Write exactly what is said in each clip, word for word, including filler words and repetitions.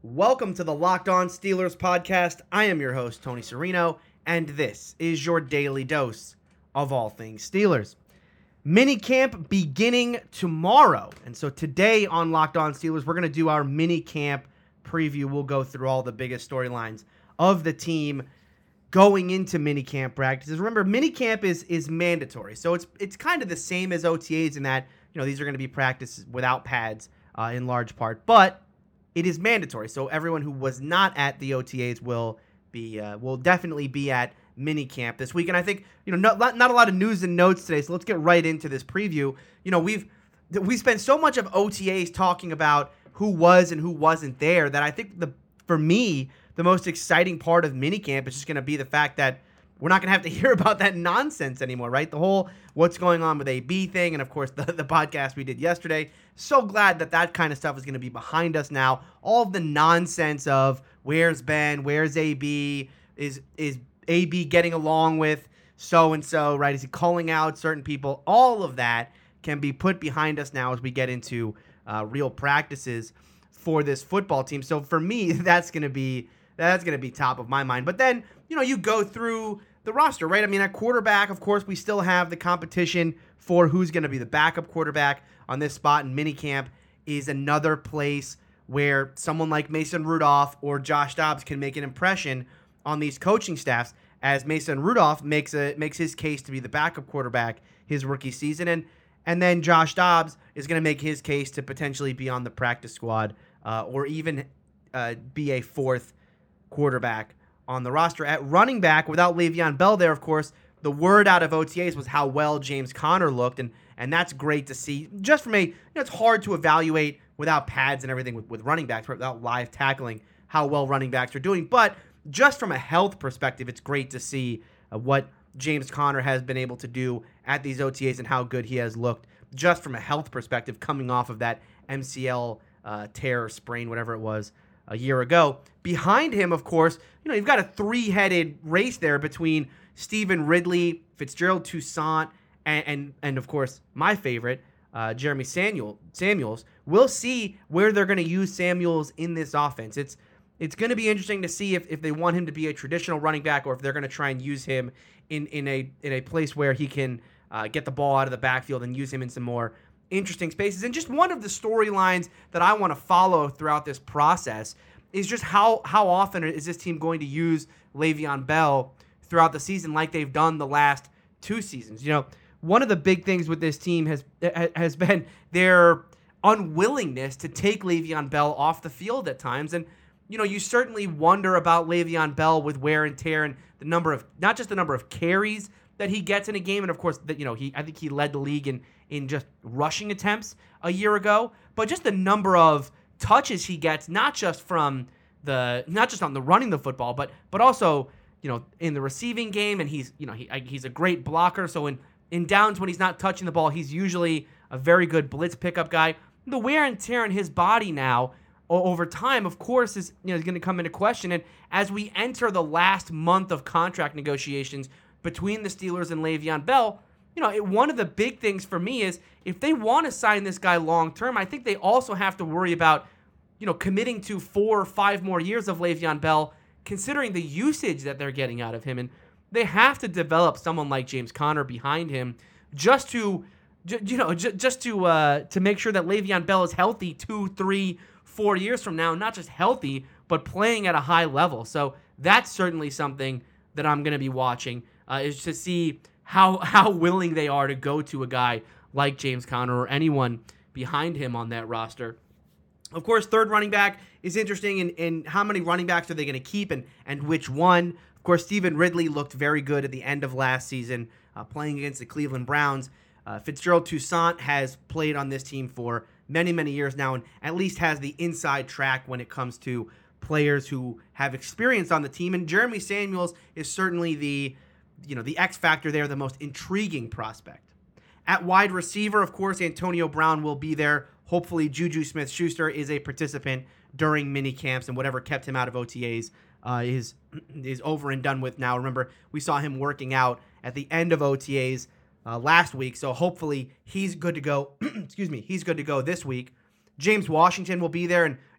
Welcome to the Locked On Steelers podcast. I am your host, Tony Serino, and this is your daily dose of all things Steelers. Mini camp beginning tomorrow. And so today on Locked On Steelers, we're going to do our mini camp preview. We'll go through all the biggest storylines of the team going into mini camp practices. Remember, mini camp is is mandatory. So it's it's kind of the same as O T As in that, you know, these are going to be practices without pads uh, in large part, but it is mandatory. So everyone who was not at the O T As will be uh, will definitely be at mini camp this week. And I think, you know, not, not a lot of news and notes today, so let's get right into this preview. You know, we've we spent so much of O T As talking about who was and who wasn't there that I think the for me, the most exciting part of minicamp is just going to be the fact that we're not going to have to hear about that nonsense anymore, right? The whole what's going on with A B thing, and of course the, the podcast we did yesterday. So glad that that kind of stuff is going to be behind us now. All of the nonsense of where's Ben, where's A B, is is A B getting along with so-and-so, right? Is he calling out certain people? All of that can be put behind us now as we get into uh, real practices for this football team. So for me, that's going to be that's going to be top of my mind. But then, you know, you go through the roster, right? I mean, at quarterback, of course, we still have the competition for who's going to be the backup quarterback on this spot, and minicamp is another place where someone like Mason Rudolph or Josh Dobbs can make an impression on these coaching staffs, as Mason Rudolph makes a makes his case to be the backup quarterback his rookie season, and and then Josh Dobbs is going to make his case to potentially be on the practice squad uh, or even uh, be a fourth quarterback on the roster. At running back, without Le'Veon Bell there, of course, the word out of O T As was how well James Conner looked, and and that's great to see. Just from a, you know, it's hard to evaluate without pads and everything with, with running backs, without live tackling, how well running backs are doing. But just from a health perspective, it's great to see uh, what James Conner has been able to do at these O T As and how good he has looked just from a health perspective coming off of that M C L uh, tear or sprain, whatever it was, a year ago. Behind him, of course, you know, you've got a three-headed race there between Stephen Ridley, Fitzgerald Toussaint, and, and, and of course, my favorite, uh, Jeremy Samuel, Samuels. We'll see where they're going to use Samuels in this offense. It's it's going to be interesting to see if, if they want him to be a traditional running back or if they're going to try and use him in, in a in a place where he can uh, get the ball out of the backfield and use him in some more interesting spaces. And just one of the storylines that I want to follow throughout this process is just how how often is this team going to use Le'Veon Bell throughout the season like they've done the last two seasons. You know, one of the big things with this team has has been their unwillingness to take Le'Veon Bell off the field at times. And, you know, you certainly wonder about Le'Veon Bell with wear and tear and the number of, not just the number of carries that he gets in a game, and of course, that, you know, he I think he led the league in, in just rushing attempts a year ago, but just the number of touches he gets, not just from the, not just on the running the football, but but also, you know, in the receiving game, and he's, you know, he he's a great blocker. So in in downs when he's not touching the ball, he's usually a very good blitz pickup guy. The wear and tear in his body now over time, of course, is, you know, is going to come into question. And as we enter the last month of contract negotiations between the Steelers and Le'Veon Bell, you know, it, one of the big things for me is if they want to sign this guy long term, I think they also have to worry about, you know, committing to four or five more years of Le'Veon Bell, considering the usage that they're getting out of him. And they have to develop someone like James Conner behind him just to, you know, just to uh, to make sure that Le'Veon Bell is healthy two, three, four years from now, not just healthy, but playing at a high level. So that's certainly something that I'm going to be watching, uh, is to see how how willing they are to go to a guy like James Conner or anyone behind him on that roster. Of course, third running back is interesting in, in how many running backs are they going to keep and, and which one. Of course, Stephen Ridley looked very good at the end of last season uh, playing against the Cleveland Browns. Uh, Fitzgerald Toussaint has played on this team for many, many years now and at least has the inside track when it comes to players who have experience on the team. And Jeremy Samuels is certainly the, you know, the X factor there, the most intriguing prospect. At wide receiver, of course, Antonio Brown will be there. Hopefully, Juju Smith-Schuster is a participant during mini camps, and whatever kept him out of O T As uh, is is over and done with now. Remember, we saw him working out at the end of O T As uh, last week, so hopefully he's good to go. Excuse me, he's good to go this week. James Washington will be there, and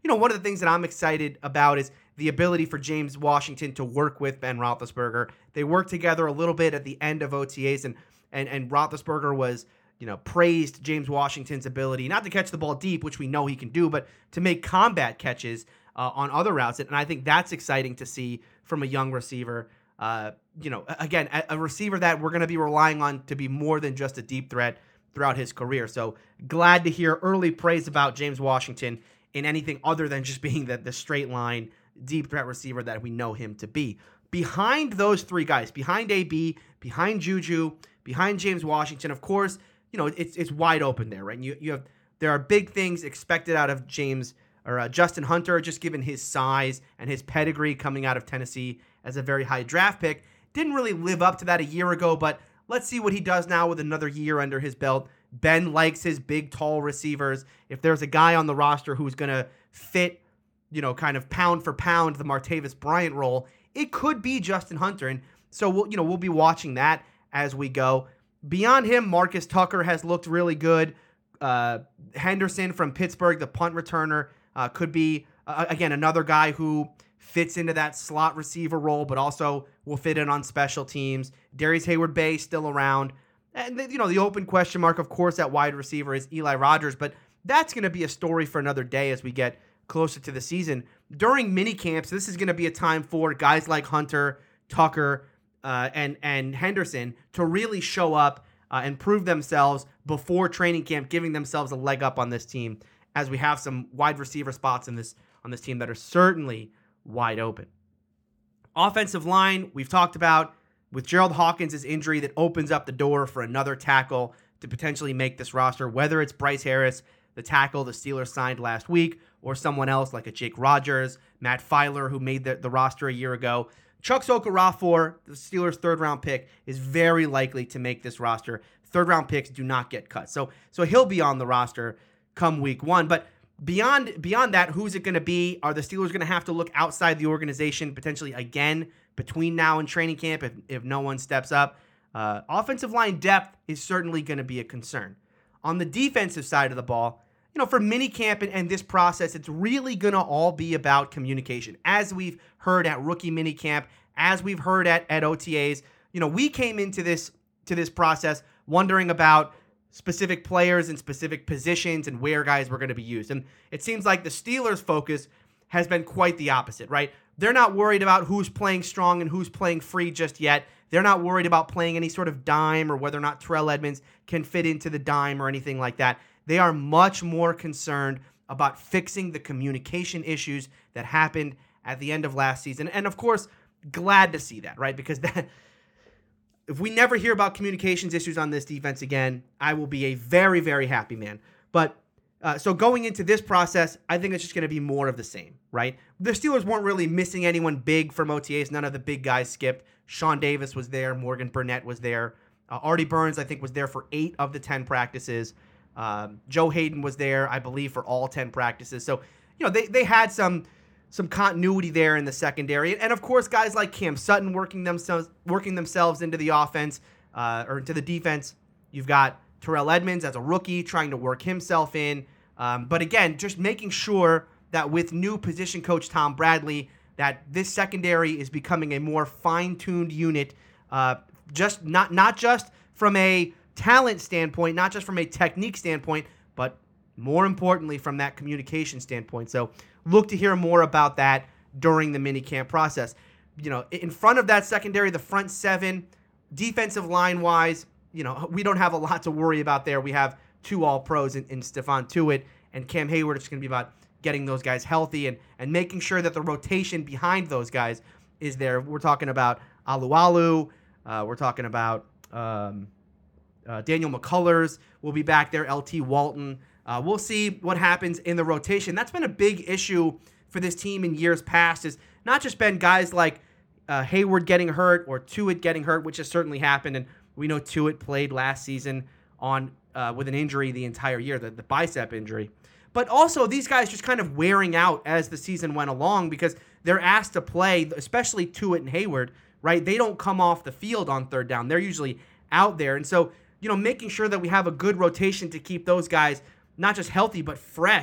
you know, one of the things that I'm excited about is the ability for James Washington to work with Ben Roethlisberger. They worked together a little bit at the end of O T As, and and and Roethlisberger was, you know, praised James Washington's ability not to catch the ball deep, which we know he can do, but to make combat catches uh, on other routes. And I think that's exciting to see from a young receiver. Uh, you know, again, a, a receiver that we're going to be relying on to be more than just a deep threat throughout his career. So glad to hear early praise about James Washington in anything other than just being the, the straight line deep threat receiver that we know him to be. Behind those three guys, behind A B, behind Juju, behind James Washington, of course, you know, it's it's wide open there, right? And you you have there are big things expected out of James or uh, Justin Hunter, just given his size and his pedigree coming out of Tennessee as a very high draft pick. Didn't really live up to that a year ago, but let's see what he does now with another year under his belt. Ben likes his big, tall receivers. If there's a guy on the roster who's going to fit, you know, kind of pound for pound the Martavis Bryant role, it could be Justin Hunter. And so we'll, you know, we'll be watching that as we go. Beyond him, Marcus Tucker has looked really good. Uh, Henderson from Pittsburgh, the punt returner, uh, could be, uh, again, another guy who fits into that slot receiver role, but also will fit in on special teams. Darius Hayward-Bay still around. And, you know, the open question mark, of course, at wide receiver is Eli Rogers, but that's going to be a story for another day as we get closer to the season. During mini camps, this is going to be a time for guys like Hunter, Tucker, uh, and, and Henderson to really show up uh, and prove themselves before training camp, giving themselves a leg up on this team, as we have some wide receiver spots in this on this team that are certainly wide open. Offensive line, we've talked about with Gerald Hawkins' injury that opens up the door for another tackle to potentially make this roster, whether it's Bryce Harris, the tackle the Steelers signed last week, or someone else like a Jake Rogers, Matt Filer, who made the, the roster a year ago. Chuks Okorafor, the Steelers' third-round pick, is very likely to make this roster. Third-round picks do not get cut. So, so he'll be on the roster come week one. But Beyond beyond that, who's it going to be? Are the Steelers going to have to look outside the organization potentially again between now and training camp if, if no one steps up? Uh, offensive line depth is certainly going to be a concern. On the defensive side of the ball, you know, for minicamp and, and this process, it's really going to all be about communication. As we've heard at rookie minicamp, as we've heard at, at O T As, you know, we came into this to this process wondering about specific players and specific positions and where guys were going to be used. And it seems like the Steelers' focus has been quite the opposite, right? They're not worried about who's playing strong and who's playing free just yet. They're not worried about playing any sort of dime or whether or not Terrell Edmunds can fit into the dime or anything like that. They are much more concerned about fixing the communication issues that happened at the end of last season. And of course, glad to see that, right? Because that, if we never hear about communications issues on this defense again, I will be a very, very happy man. But uh, so going into this process, I think it's just going to be more of the same, right? The Steelers weren't really missing anyone big from O T As. None of the big guys skipped. Sean Davis was there. Morgan Burnett was there. Uh, Artie Burns, I think, was there for eight of the ten practices. Um, Joe Hayden was there, I believe, for all ten practices. So, you know, they they had some some continuity there in the secondary. And, of course, guys like Cam Sutton working themselves working themselves into the offense uh, or into the defense. You've got Terrell Edmunds as a rookie trying to work himself in. Um, but, again, just making sure that with new position coach Tom Bradley, that this secondary is becoming a more fine-tuned unit, uh, just not not just from a talent standpoint, not just from a technique standpoint, but more importantly from that communication standpoint. So look to hear more about that during the minicamp process. You know, in front of that secondary, the front seven, defensive line-wise, you know, we don't have a lot to worry about there. We have two all-pros in, in Stephon Tuitt and Cam Hayward. It's going to be about getting those guys healthy and, and making sure that the rotation behind those guys is there. We're talking about Alualu. Uh, we're talking about um, uh, Daniel McCullers will be back there, L T Walton. Uh, we'll see what happens in the rotation. That's been a big issue for this team in years past, is not just been guys like uh, Hayward getting hurt or Tuitt getting hurt, which has certainly happened, and we know Tuitt played last season on uh, with an injury the entire year, the, the bicep injury. But also these guys just kind of wearing out as the season went along because they're asked to play, especially Tuitt and Hayward, right? They don't come off the field on third down. They're usually out there. And so, you know, making sure that we have a good rotation to keep those guys not just healthy, but fresh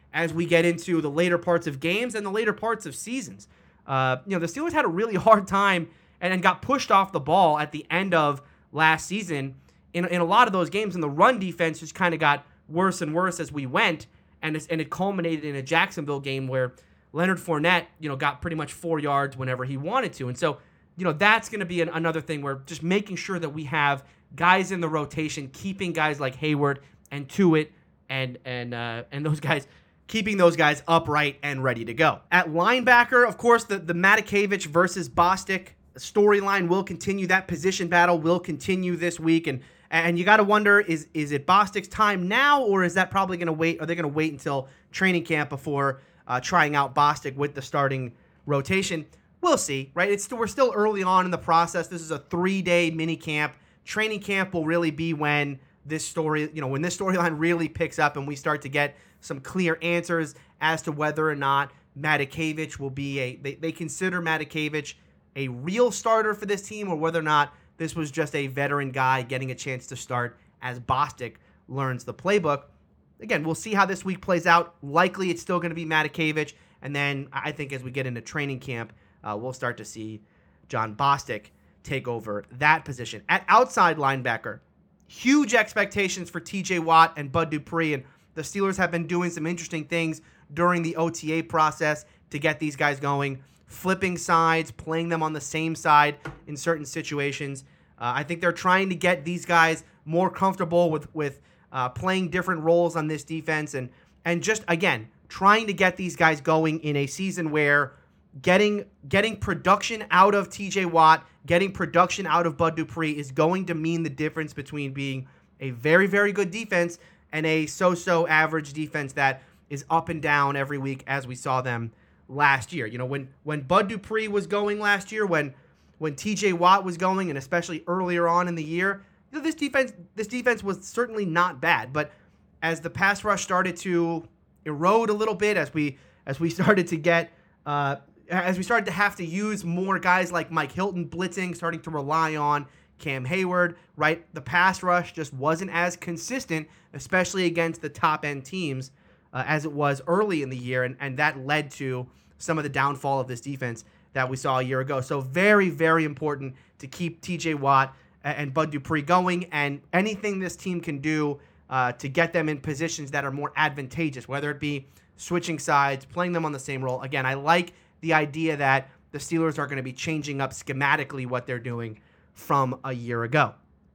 as we get into the later parts of games and the later parts of seasons. Uh, you know, the Steelers had a really hard time and, and got pushed off the ball at the end of last season in, in a lot of those games, and the run defense just kind of got worse and worse as we went, and, it's, and it culminated in a Jacksonville game where Leonard Fournette, you know, got pretty much four yards whenever he wanted to. And so, you know, that's going to be an, another thing where just making sure that we have guys in the rotation, keeping guys like Hayward and Tuitt and and uh, and those guys, keeping those guys upright and ready to go. At linebacker, of course, the, the Matakevich versus Bostic storyline will continue. That position battle will continue this week. And and you got to wonder, is is it Bostic's time now, or is that probably going to wait? Are they going to wait until training camp before uh, trying out Bostic with the starting rotation? We'll see, right? It's we're still early on in the process. This is a three-day mini camp. Training camp will really be when this story, you know, when this storyline really picks up and we start to get some clear answers as to whether or not Matakevich will be a, they, they consider Matakevich a real starter for this team, or whether or not this was just a veteran guy getting a chance to start as Bostic learns the playbook. Again, we'll see how this week plays out. Likely it's still going to be Matakevich. And then I think as we get into training camp, uh, we'll start to see Jon Bostic take over that position. At outside linebacker, huge expectations for T J Watt and Bud Dupree, and the Steelers have been doing some interesting things during the O T A process to get these guys going, flipping sides, playing them on the same side in certain situations. Uh, I think they're trying to get these guys more comfortable with with uh, playing different roles on this defense, and and just, again, trying to get these guys going in a season where Getting getting production out of T J Watt, getting production out of Bud Dupree is going to mean the difference between being a very, very good defense and a so-so average defense that is up and down every week, as we saw them last year. You know, when when Bud Dupree was going last year, when when T J Watt was going, and especially earlier on in the year, you know, this defense this defense was certainly not bad. But as the pass rush started to erode a little bit, as we as we started to get uh, as we started to have to use more guys like Mike Hilton blitzing, starting to rely on Cam Hayward, right? The pass rush just wasn't as consistent, especially against the top-end teams, uh, as it was early in the year, and, and that led to some of the downfall of this defense that we saw a year ago. So very, very important to keep T J Watt and Bud Dupree going, and anything this team can do uh, to get them in positions that are more advantageous, whether it be switching sides, playing them on the same role. Again, I like the idea that the Steelers are going to be changing up schematically what they're doing from a year ago.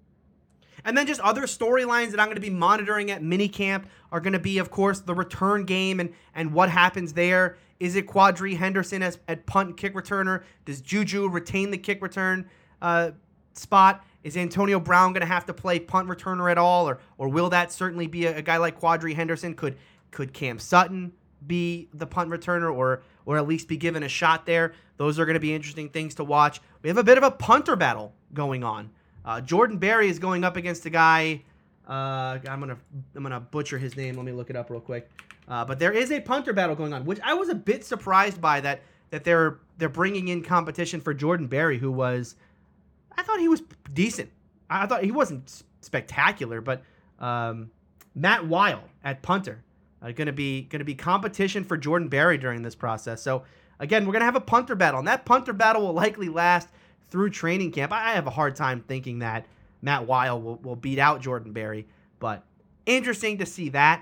And then just other storylines that I'm going to be monitoring at minicamp are going to be, of course, the return game and, and what happens there. Is it Quadree Henderson as at punt and kick returner? Does Juju retain the kick return uh, spot? Is Antonio Brown going to have to play punt returner at all? Or or will that certainly be a, a guy like Quadree Henderson? Could could Cam Sutton be the punt returner, or or at least be given a shot there? Those are going to be interesting things to watch. We have a bit of a punter battle going on. Uh, Jordan Berry is going up against a guy. Uh, I'm gonna I'm gonna butcher his name. Let me look it up real quick. Uh, but there is a punter battle going on, which I was a bit surprised by, that that they're they're bringing in competition for Jordan Berry, who was, I thought he was decent. I thought he wasn't spectacular, but um, Matt Weil at punter. Uh, going to be going to be competition for Jordan Berry during this process. So again, we're going to have a punter battle, and that punter battle will likely last through training camp. I have a hard time thinking that Matt Weil will, will beat out Jordan Berry, but interesting to see that.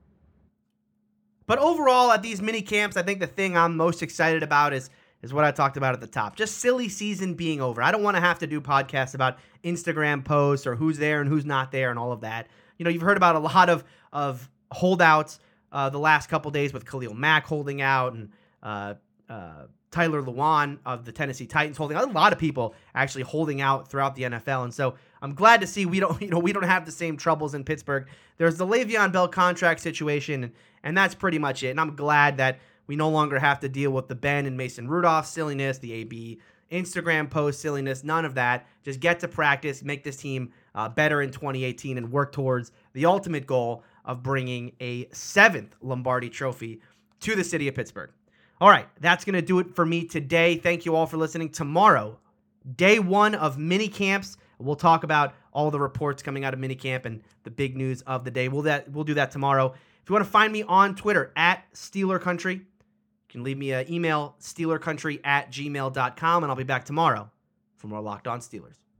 But overall, at these mini camps, I think the thing I'm most excited about is is what I talked about at the top. Just silly season being over. I don't want to have to do podcasts about Instagram posts or who's there and who's not there and all of that. You know, you've heard about a lot of of holdouts Uh, the last couple days, with Khalil Mack holding out, and uh, uh, Tyler Lewan of the Tennessee Titans holding out. A lot of people actually holding out throughout the N F L, and so I'm glad to see we don't, you know, we don't have the same troubles in Pittsburgh. There's the Le'Veon Bell contract situation, and, and that's pretty much it. And I'm glad that we no longer have to deal with the Ben and Mason Rudolph silliness, the A B Instagram post silliness, none of that. Just get to practice, make this team uh, better in twenty eighteen, and work towards the ultimate goal of bringing a seventh Lombardi trophy to the city of Pittsburgh. All right, that's going to do it for me today. Thank you all for listening. Tomorrow, day one of mini camps. We'll talk about all the reports coming out of mini camp and the big news of the day. We'll that we'll do that tomorrow. If you want to find me on Twitter, at Steeler Country, you can leave me an email, steelercountry at gmail dot com, and I'll be back tomorrow for more Locked On Steelers.